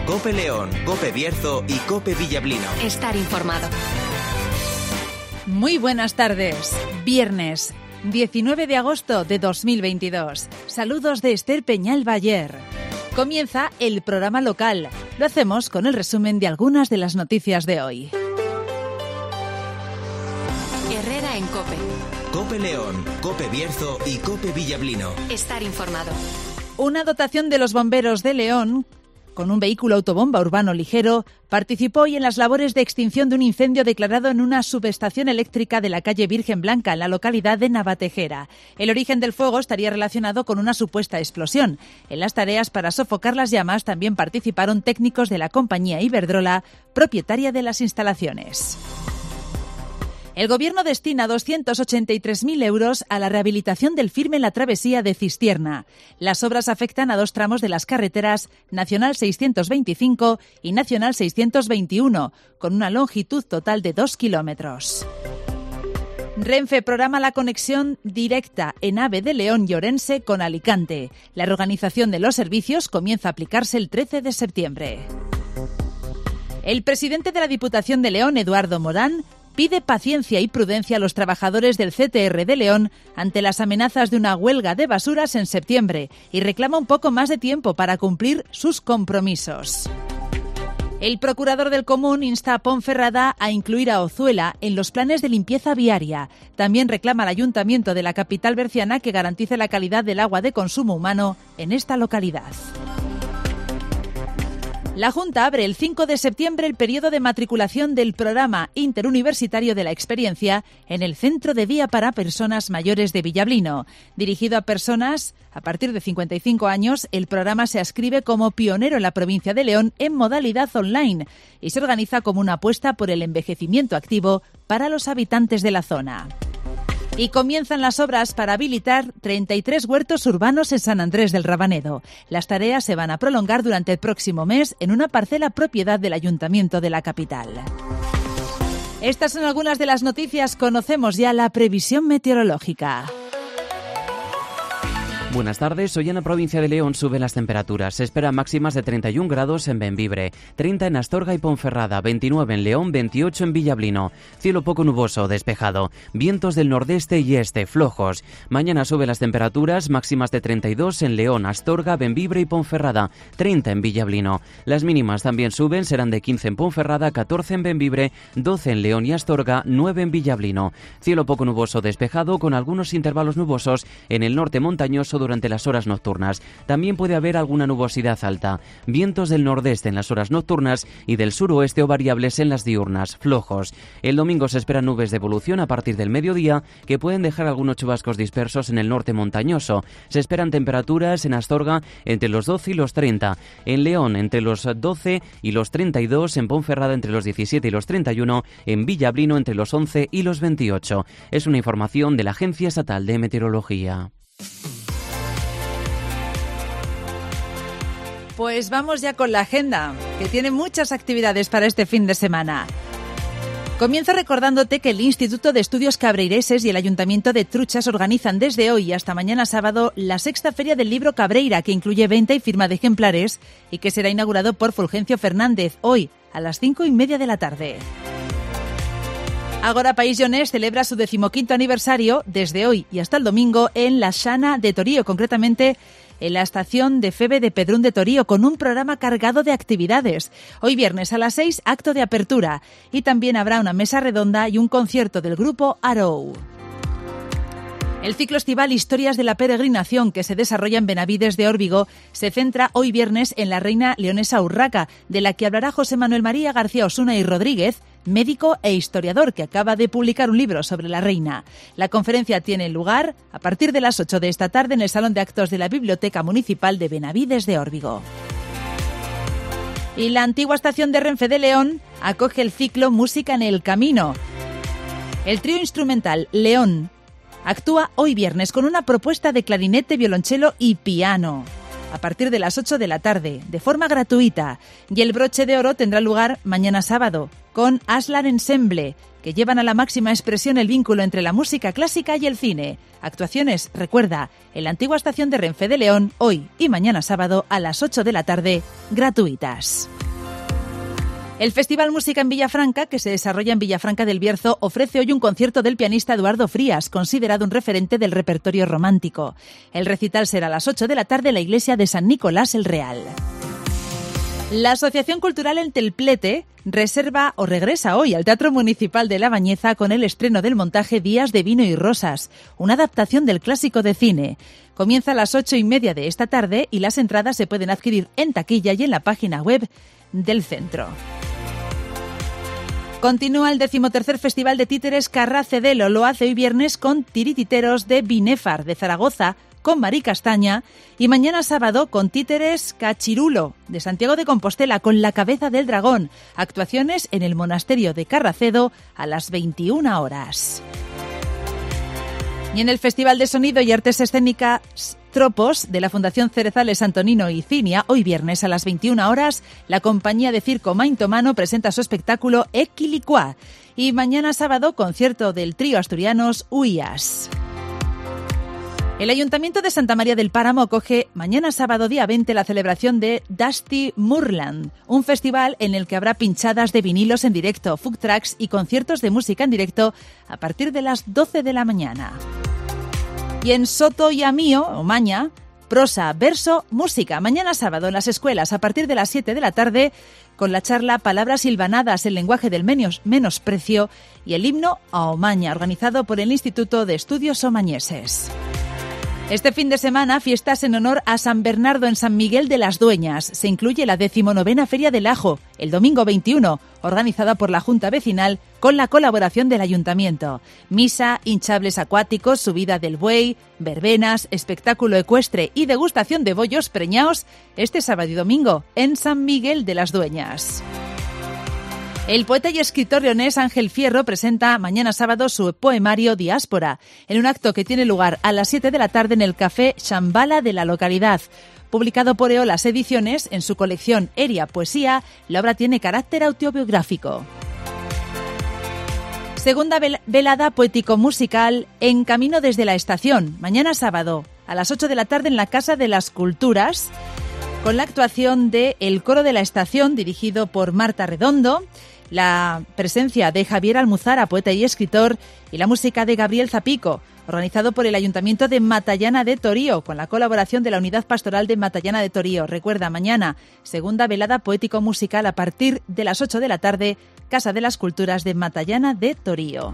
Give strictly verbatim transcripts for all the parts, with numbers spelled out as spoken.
COPE León, COPE Bierzo y COPE Villablino. Estar informado. Muy buenas tardes. Viernes, diecinueve de agosto de dos mil veintidós. Saludos de Esther Peñal Bayer. Comienza el programa local. Lo hacemos con el resumen de algunas de las noticias de hoy. Herrera en COPE. COPE León, COPE Bierzo y COPE Villablino. Estar informado. Una dotación de los bomberos de León, con un vehículo autobomba urbano ligero, participó hoy en las labores de extinción de un incendio declarado en una subestación eléctrica de la calle Virgen Blanca, en la localidad de Navatejera. El origen del fuego estaría relacionado con una supuesta explosión. En las tareas para sofocar las llamas también participaron técnicos de la compañía Iberdrola, propietaria de las instalaciones. El Gobierno destina doscientos ochenta y tres mil euros a la rehabilitación del firme en la travesía de Cistierna. Las obras afectan a dos tramos de las carreteras Nacional seiscientos veinticinco y Nacional seiscientos veintiuno, con una longitud total de dos kilómetros. Renfe programa la conexión directa en AVE de León y Orense con Alicante. La reorganización de los servicios comienza a aplicarse el trece de septiembre. El presidente de la Diputación de León, Eduardo Morán, pide paciencia y prudencia a los trabajadores del C T R de León ante las amenazas de una huelga de basuras en septiembre y reclama un poco más de tiempo para cumplir sus compromisos. El procurador del Común insta a Ponferrada a incluir a Ozuela en los planes de limpieza viaria. También reclama al Ayuntamiento de la capital berciana que garantice la calidad del agua de consumo humano en esta localidad. La Junta abre el cinco de septiembre el periodo de matriculación del Programa Interuniversitario de la Experiencia en el Centro de Día para Personas Mayores de Villablino. Dirigido a personas a partir de cincuenta y cinco años, el programa se adscribe como pionero en la provincia de León en modalidad online y se organiza como una apuesta por el envejecimiento activo para los habitantes de la zona. Y comienzan las obras para habilitar treinta y tres huertos urbanos en San Andrés del Rabanedo. Las tareas se van a prolongar durante el próximo mes en una parcela propiedad del Ayuntamiento de la capital. Estas son algunas de las noticias. Conocemos ya la previsión meteorológica. Buenas tardes, hoy en la provincia de León suben las temperaturas. Se esperan máximas de treinta y un grados en Bembibre, treinta en Astorga y Ponferrada, veintinueve en León, veintiocho en Villablino. Cielo poco nuboso, despejado. Vientos del nordeste y este, flojos. Mañana suben las temperaturas, máximas de treinta y dos en León, Astorga, Bembibre y Ponferrada, treinta en Villablino. Las mínimas también suben, serán de quince en Ponferrada, catorce en Bembibre, doce en León y Astorga, nueve en Villablino. Cielo poco nuboso, despejado, con algunos intervalos nubosos en el norte montañoso durante las horas nocturnas. También puede haber alguna nubosidad alta. Vientos del nordeste en las horas nocturnas y del suroeste o variables en las diurnas, flojos. El domingo se esperan nubes de evolución a partir del mediodía que pueden dejar algunos chubascos dispersos en el norte montañoso. Se esperan temperaturas en Astorga entre los doce y los treinta, en León entre los doce y los treinta y dos, en Ponferrada entre los diecisiete y los treinta y uno, en Villablino entre los once y los veintiocho. Es una información de la Agencia Estatal de Meteorología. Pues vamos ya con la agenda, que tiene muchas actividades para este fin de semana. Comienzo recordándote que el Instituto de Estudios Cabreireses y el Ayuntamiento de Truchas organizan desde hoy hasta mañana sábado la sexta Feria del Libro Cabreira, que incluye venta y firma de ejemplares y que será inaugurado por Fulgencio Fernández hoy a las cinco y media de la tarde. Agora País Llonés celebra su decimoquinto aniversario desde hoy y hasta el domingo en la Xana de Torío, concretamente en la estación de Febe de Pedrún de Torío, con un programa cargado de actividades. Hoy viernes a las seis, acto de apertura, y también habrá una mesa redonda y un concierto del grupo Arou. El ciclo estival Historias de la Peregrinación, que se desarrolla en Benavides de Órbigo, se centra hoy viernes en la reina leonesa Urraca, de la que hablará José Manuel María García Osuna y Rodríguez, médico e historiador, que acaba de publicar un libro sobre la reina. La conferencia tiene lugar a partir de las ocho de esta tarde en el Salón de Actos de la Biblioteca Municipal de Benavides de Órbigo. Y la antigua estación de Renfe de León acoge el ciclo Música en el Camino. El trío instrumental León actúa hoy viernes con una propuesta de clarinete, violonchelo y piano a partir de las ocho de la tarde, de forma gratuita. Y el broche de oro tendrá lugar mañana sábado con Aslan Ensemble, que llevan a la máxima expresión el vínculo entre la música clásica y el cine. Actuaciones, recuerda, en la antigua estación de Renfe de León, hoy y mañana sábado a las ocho de la tarde, gratuitas. El Festival Música en Villafranca, que se desarrolla en Villafranca del Bierzo, ofrece hoy un concierto del pianista Eduardo Frías, considerado un referente del repertorio romántico. El recital será a las ocho de la tarde en la iglesia de San Nicolás el Real. La Asociación Cultural El Templete reserva o regresa hoy al Teatro Municipal de La Bañeza con el estreno del montaje Días de Vino y Rosas, una adaptación del clásico de cine. Comienza a las ocho y media de esta tarde y las entradas se pueden adquirir en taquilla y en la página web del centro. Continúa el decimotercer Festival de Títeres Carracedelo. Lo hace hoy viernes con Tirititeros de Binefar de Zaragoza, con Mari Castaña, y mañana sábado con Títeres Cachirulo de Santiago de Compostela, con La Cabeza del Dragón. Actuaciones en el Monasterio de Carracedo a las veintiuna horas. Y en el Festival de Sonido y Artes Escénicas Tropos de la Fundación Cerezales Antonino y Cinia, hoy viernes a las veintiuna horas, la compañía de circo Maintomano presenta su espectáculo Equilicua. Y mañana sábado, concierto del trío asturianos Uías. El Ayuntamiento de Santa María del Páramo acoge mañana sábado día veinte la celebración de Dusty Moorland, un festival en el que habrá pinchadas de vinilos en directo, food trucks y conciertos de música en directo a partir de las doce de la mañana. Y en Soto y Amío, o Maña, prosa, verso, música. Mañana sábado en las escuelas a partir de las siete de la tarde con la charla Palabras silvanadas, el lenguaje del menos, menosprecio y el himno a Omaña, organizado por el Instituto de Estudios Omañeses. Este fin de semana, fiestas en honor a San Bernardo en San Miguel de las Dueñas. Se incluye la decimonovena Feria del Ajo, el domingo veintiuno, organizada por la Junta Vecinal con la colaboración del Ayuntamiento. Misa, hinchables acuáticos, subida del buey, verbenas, espectáculo ecuestre y degustación de bollos preñaos este sábado y domingo en San Miguel de las Dueñas. El poeta y escritor leonés Ángel Fierro presenta mañana sábado su poemario Diáspora, en un acto que tiene lugar a las siete de la tarde en el Café Shambhala de la localidad. Publicado por Eolas Ediciones, en su colección Eria Poesía, la obra tiene carácter autobiográfico. Segunda velada poético-musical en Camino desde la Estación, mañana sábado, a las ocho de la tarde en la Casa de las Culturas, con la actuación de El Coro de la Estación, dirigido por Marta Redondo, la presencia de Javier Almuzara, poeta y escritor, y la música de Gabriel Zapico, organizado por el Ayuntamiento de Matallana de Torío, con la colaboración de la Unidad Pastoral de Matallana de Torío. Recuerda, mañana, segunda velada poético-musical a partir de las ocho de la tarde, Casa de las Culturas de Matallana de Torío.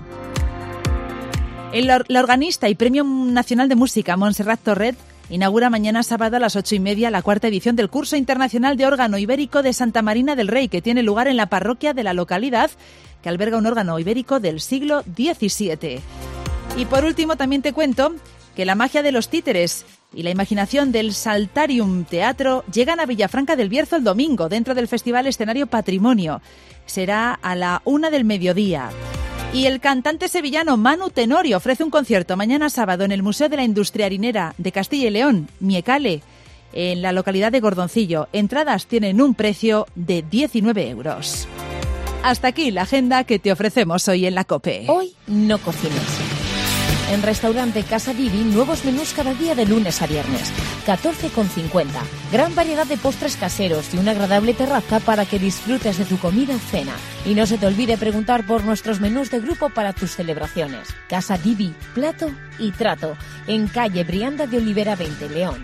El, la organista y Premio Nacional de Música, Montserrat Torret, inaugura mañana sábado a las ocho y media la cuarta edición del Curso Internacional de Órgano Ibérico de Santa Marina del Rey, que tiene lugar en la parroquia de la localidad, que alberga un órgano ibérico del siglo diecisiete. Y por último también te cuento que la magia de los títeres y la imaginación del Saltarium Teatro llegan a Villafranca del Bierzo el domingo, dentro del Festival Escenario Patrimonio. Será a la una del mediodía. Y el cantante sevillano Manu Tenorio ofrece un concierto mañana sábado en el Museo de la Industria Harinera de Castilla y León, Miecale, en la localidad de Gordoncillo. Entradas tienen un precio de diecinueve euros. Hasta aquí la agenda que te ofrecemos hoy en la COPE. Hoy no cocines. En Restaurante Casa Divi, nuevos menús cada día de lunes a viernes. catorce con cincuenta. Gran variedad de postres caseros y una agradable terraza para que disfrutes de tu comida o cena. Y no se te olvide preguntar por nuestros menús de grupo para tus celebraciones. Casa Divi, plato y trato. En calle Brianda de Olivera veinte, León.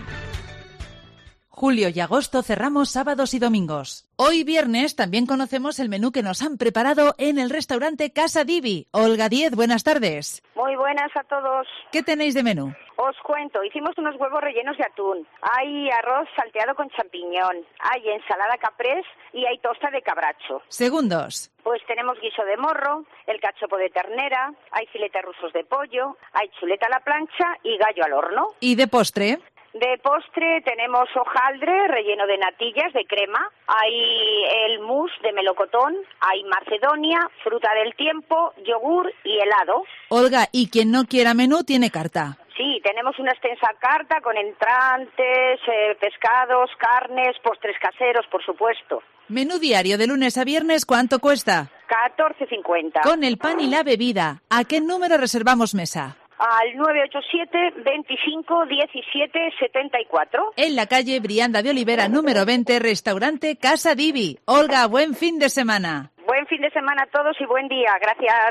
Julio y agosto cerramos sábados y domingos. Hoy viernes también conocemos el menú que nos han preparado en el restaurante Casa Divi. Olga Díez, buenas tardes. Muy buenas a todos. ¿Qué tenéis de menú? Os cuento, hicimos unos huevos rellenos de atún. Hay arroz salteado con champiñón, hay ensalada caprés y hay tosta de cabracho. Segundos. Pues tenemos guiso de morro, el cachopo de ternera, hay filetes rusos de pollo, hay chuleta a la plancha y gallo al horno. ¿Y de postre? De postre tenemos hojaldre relleno de natillas de crema, hay el mousse de melocotón, hay macedonia, fruta del tiempo, yogur y helado. Olga, y quien no quiera menú tiene carta. Sí, tenemos una extensa carta con entrantes, eh, pescados, carnes, postres caseros, por supuesto. Menú diario de lunes a viernes, ¿cuánto cuesta? catorce cincuenta. Con el pan y la bebida, ¿a qué número reservamos mesa? Al nueve ocho siete, veinticinco, diecisiete, setenta y cuatro. En la calle Brianda de Olivera, número veinte, restaurante Casa Divi. Olga, buen fin de semana. Buen fin de semana a todos y buen día. Gracias.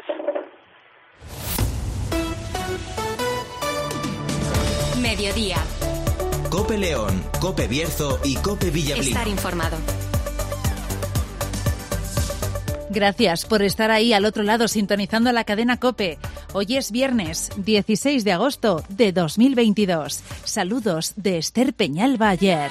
Mediodía. COPE León, COPE Bierzo y COPE Villablino. Estar informado. Gracias por estar ahí al otro lado sintonizando la cadena COPE. Hoy es viernes dieciséis de agosto de dos mil veintidós. Saludos de Esther Peñalba Ayer.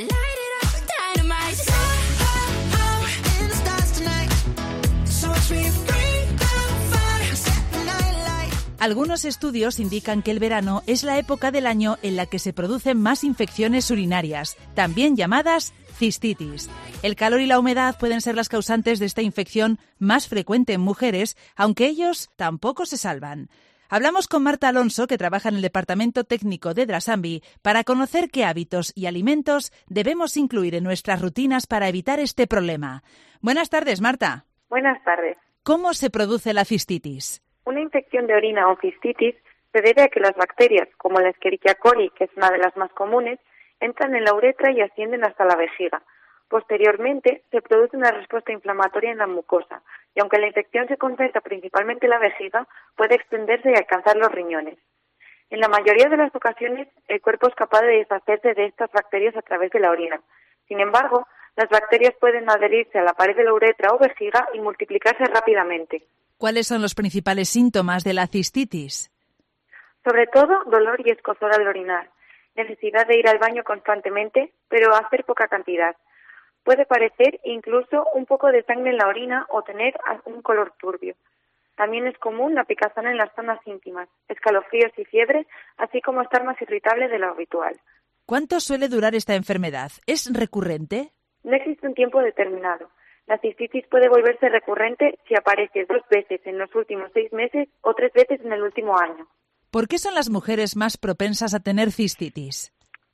Algunos estudios indican que el verano es la época del año en la que se producen más infecciones urinarias, también llamadas cistitis. El calor y la humedad pueden ser las causantes de esta infección más frecuente en mujeres, aunque ellos tampoco se salvan. Hablamos con Marta Alonso, que trabaja en el Departamento Técnico de Drasambi, para conocer qué hábitos y alimentos debemos incluir en nuestras rutinas para evitar este problema. Buenas tardes, Marta. Buenas tardes. ¿Cómo se produce la cistitis? Una infección de orina o cistitis se debe a que las bacterias, como la Escherichia coli, que es una de las más comunes, entran en la uretra y ascienden hasta la vejiga. Posteriormente, se produce una respuesta inflamatoria en la mucosa, y aunque la infección se concentra principalmente en la vejiga, puede extenderse y alcanzar los riñones. En la mayoría de las ocasiones, el cuerpo es capaz de deshacerse de estas bacterias a través de la orina. Sin embargo, las bacterias pueden adherirse a la pared de la uretra o vejiga y multiplicarse rápidamente. ¿Cuáles son los principales síntomas de la cistitis? Sobre todo, dolor y escozor al orinar, necesidad de ir al baño constantemente, pero hacer poca cantidad. Puede parecer incluso un poco de sangre en la orina o tener un color turbio. También es común la picazón en las zonas íntimas, escalofríos y fiebre, así como estar más irritable de lo habitual. ¿Cuánto suele durar esta enfermedad? ¿Es recurrente? No existe un tiempo determinado. La cistitis puede volverse recurrente si aparece dos veces en los últimos seis meses o tres veces en el último año. ¿Por qué son las mujeres más propensas a tener cistitis?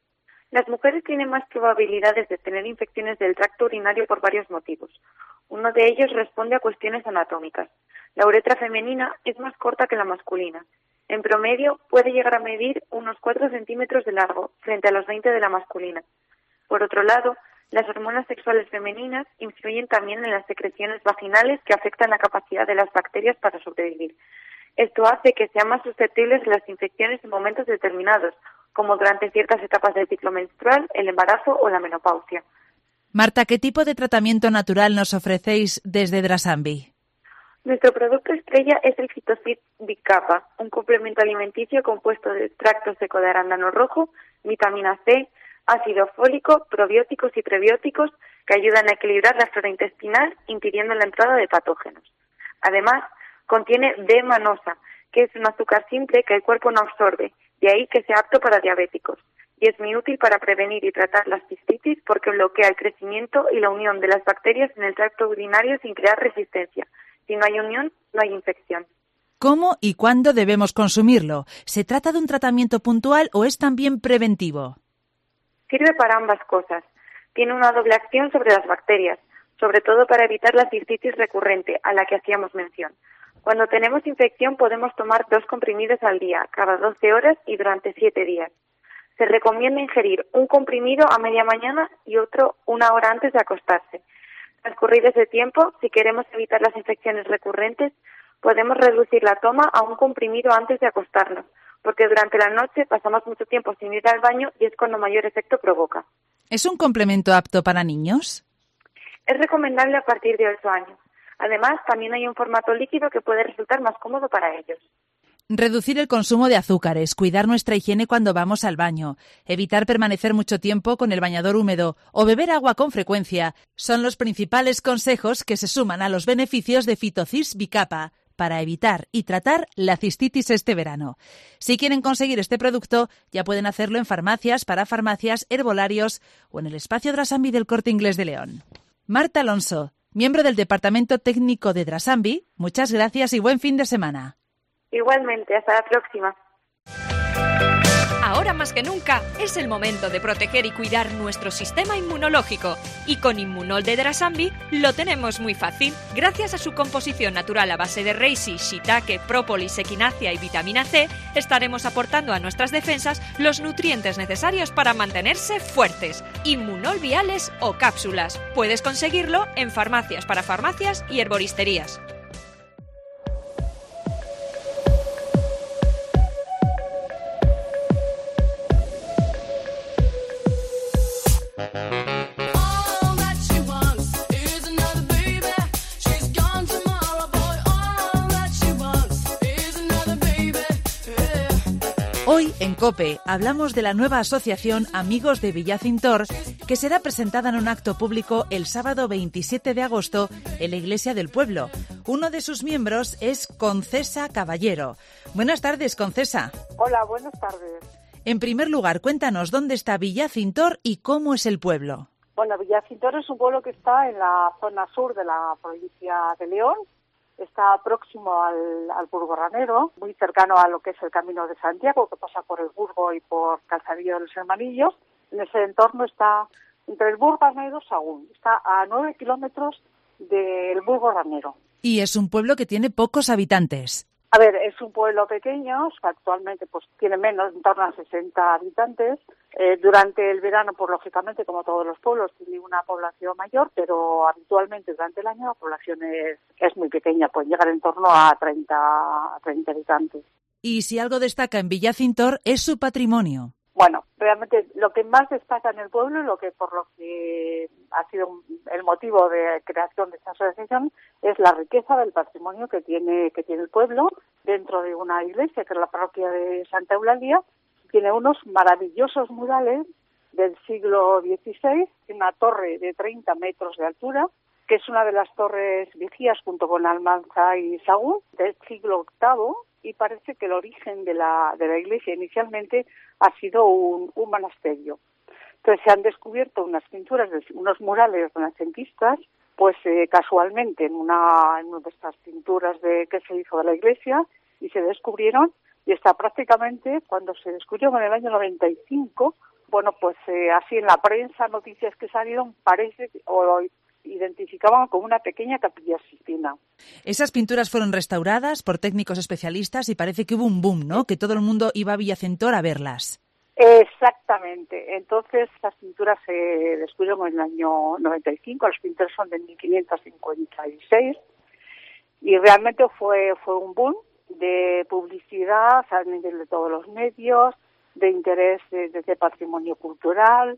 Las mujeres tienen más probabilidades de tener infecciones del tracto urinario por varios motivos. Uno de ellos responde a cuestiones anatómicas. La uretra femenina es más corta que la masculina. En promedio puede llegar a medir unos cuatro centímetros de largo frente a los veinte de la masculina. Por otro lado, las hormonas sexuales femeninas influyen también en las secreciones vaginales que afectan la capacidad de las bacterias para sobrevivir. Esto hace que sean más susceptibles a las infecciones en momentos determinados, como durante ciertas etapas del ciclo menstrual, el embarazo o la menopausia. Marta, ¿qué tipo de tratamiento natural nos ofrecéis desde Drasambi? Nuestro producto estrella es el Fitocid Bicapa, un complemento alimenticio compuesto de extracto seco de arándano rojo, vitamina C, ácido fólico, probióticos y prebióticos que ayudan a equilibrar la flora intestinal, impidiendo la entrada de patógenos. Además, contiene D-manosa, que es un azúcar simple que el cuerpo no absorbe, de ahí que sea apto para diabéticos. Y es muy útil para prevenir y tratar la cistitis porque bloquea el crecimiento y la unión de las bacterias en el tracto urinario sin crear resistencia. Si no hay unión, no hay infección. ¿Cómo y cuándo debemos consumirlo? ¿Se trata de un tratamiento puntual o es también preventivo? Sirve para ambas cosas. Tiene una doble acción sobre las bacterias, sobre todo para evitar la cistitis recurrente a la que hacíamos mención. Cuando tenemos infección podemos tomar dos comprimidos al día, cada doce horas y durante siete días. Se recomienda ingerir un comprimido a media mañana y otro una hora antes de acostarse. Transcurrido ese tiempo, si queremos evitar las infecciones recurrentes, podemos reducir la toma a un comprimido antes de acostarnos, porque durante la noche pasamos mucho tiempo sin ir al baño y es cuando mayor efecto provoca. ¿Es un complemento apto para niños? Es recomendable a partir de ocho años. Además, también hay un formato líquido que puede resultar más cómodo para ellos. Reducir el consumo de azúcares, cuidar nuestra higiene cuando vamos al baño, evitar permanecer mucho tiempo con el bañador húmedo o beber agua con frecuencia son los principales consejos que se suman a los beneficios de Fitocid Bicapa para evitar y tratar la cistitis este verano. Si quieren conseguir este producto, ya pueden hacerlo en farmacias, parafarmacias, herbolarios o en el espacio Drasambi del Corte Inglés de León. Marta Alonso, miembro del Departamento Técnico de Drasambi, muchas gracias y buen fin de semana. Igualmente, hasta la próxima. Ahora más que nunca es el momento de proteger y cuidar nuestro sistema inmunológico. Y con Immunol de Drasambi lo tenemos muy fácil. Gracias a su composición natural a base de reishi, shiitake, própolis, equinacia y vitamina C, estaremos aportando a nuestras defensas los nutrientes necesarios para mantenerse fuertes. Immunol viales o cápsulas. Puedes conseguirlo en farmacias, parafarmacias y herboristerías. Hoy, en COPE, hablamos de la nueva asociación Amigos de Villacintor, que será presentada en un acto público el sábado veintisiete de agosto en la Iglesia del Pueblo. Uno de sus miembros es Concesa Caballero. Buenas tardes, Concesa. Hola, buenas tardes. En primer lugar, cuéntanos dónde está Villacintor y cómo es el pueblo. Bueno, Villacintor es un pueblo que está en la zona sur de la provincia de León. Está próximo al, al Burgorranero, muy cercano a lo que es el Camino de Santiago, que pasa por el Burgo y por Calzadillo de los Hermanillos. En ese entorno está entre el Burgorranero y Sagún. Está a nueve kilómetros del Burgorranero. Y es un pueblo que tiene pocos habitantes. A ver, es un pueblo pequeño, actualmente pues tiene menos, en torno a sesenta habitantes. Eh, durante el verano, pues lógicamente, como todos los pueblos, tiene una población mayor, pero habitualmente durante el año la población es, es muy pequeña, puede llegar en torno a treinta, treinta habitantes. Y si algo destaca en Villacintor es su patrimonio. Bueno, realmente lo que más destaca en el pueblo, lo que por lo que ha sido el motivo de creación de esta asociación, es la riqueza del patrimonio que tiene que tiene el pueblo dentro de una iglesia, que es la parroquia de Santa Eulalia. Tiene unos maravillosos murales del siglo dieciséis, una torre de treinta metros de altura, que es una de las torres vigías junto con Almanza y Sagún del siglo octavo, y parece que el origen de la de la iglesia inicialmente ha sido un, un monasterio. Entonces se han descubierto unas pinturas, de, unos murales renacentistas, pues eh, casualmente en una, en una de estas pinturas de que se hizo de la iglesia, y se descubrieron, y está prácticamente, cuando se descubrió en el año noventa y cinco, bueno, pues eh, así en la prensa, noticias que salieron, parece o identificaban como una pequeña capilla sistina. Esas pinturas fueron restauradas por técnicos especialistas y parece que hubo un boom, ¿no? Que todo el mundo iba a Villacintor a verlas. Exactamente. Entonces, las pinturas se descubrieron en el año noventa y cinco, las pinturas son de mil quinientos cincuenta y seis, y realmente fue fue un boom de publicidad a nivel de todos los medios, de interés de, de, de patrimonio cultural,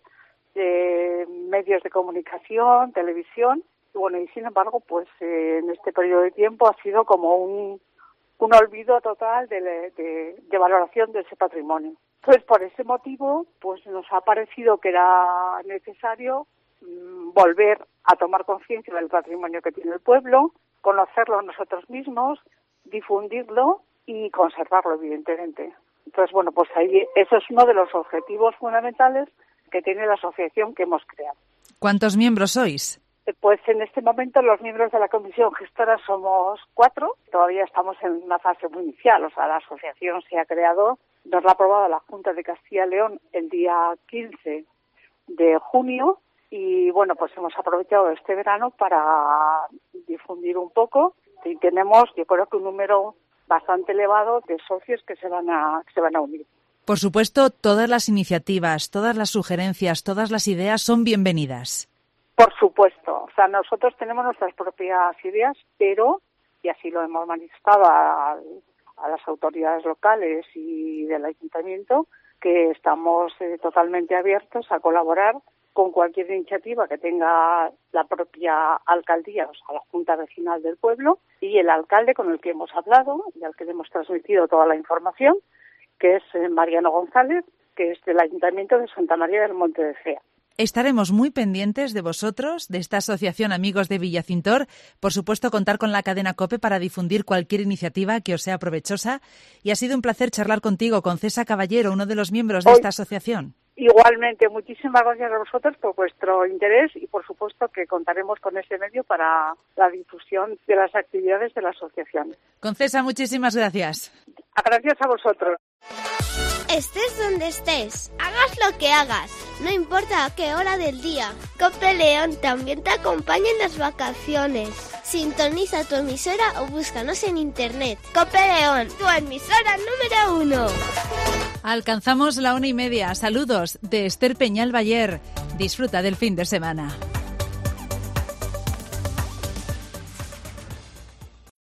de medios de comunicación, televisión, y bueno, y sin embargo, pues eh, en este periodo de tiempo ha sido como un, un olvido total de, de, de valoración de ese patrimonio. Pues por ese motivo, pues nos ha parecido que era necesario mmm, volver a tomar conciencia del patrimonio que tiene el pueblo, conocerlo nosotros mismos, difundirlo y conservarlo, evidentemente. Entonces, bueno, pues ahí eso es uno de los objetivos fundamentales que tiene la asociación que hemos creado. ¿Cuántos miembros sois? Pues en este momento los miembros de la comisión gestora somos cuatro. Todavía estamos en una fase muy inicial, o sea, la asociación se ha creado, nos la ha aprobado la Junta de Castilla y León el día quince de junio y bueno, pues hemos aprovechado este verano para difundir un poco y tenemos, yo creo que un número bastante elevado de socios que se van a que se van a unir. Por supuesto, todas las iniciativas, todas las sugerencias, todas las ideas son bienvenidas. Por supuesto. O sea, nosotros tenemos nuestras propias ideas, pero, y así lo hemos manifestado a, a las autoridades locales y del ayuntamiento, que estamos eh, totalmente abiertos a colaborar con cualquier iniciativa que tenga la propia alcaldía, o sea, la Junta Vecinal del pueblo, y el alcalde con el que hemos hablado y al que le hemos transmitido toda la información, que es Mariano González, que es del Ayuntamiento de Santa María del Monte de Cea. Estaremos muy pendientes de vosotros, de esta asociación Amigos de Villacintor. Por supuesto, contar con la cadena COPE para difundir cualquier iniciativa que os sea provechosa. Y ha sido un placer charlar contigo, Concesa Caballero, uno de los miembros de Hoy, esta asociación. Igualmente, muchísimas gracias a vosotros por vuestro interés y, por supuesto, que contaremos con este medio para la difusión de las actividades de la asociación. Concesa, muchísimas gracias. Gracias a vosotros. Estés donde estés, hagas lo que hagas, no importa a qué hora del día. COPE León también te acompaña en las vacaciones. Sintoniza tu emisora o búscanos en internet. COPE León, tu emisora número uno. Alcanzamos la una y media. Saludos de Esther Peñal Bayer. Disfruta del fin de semana.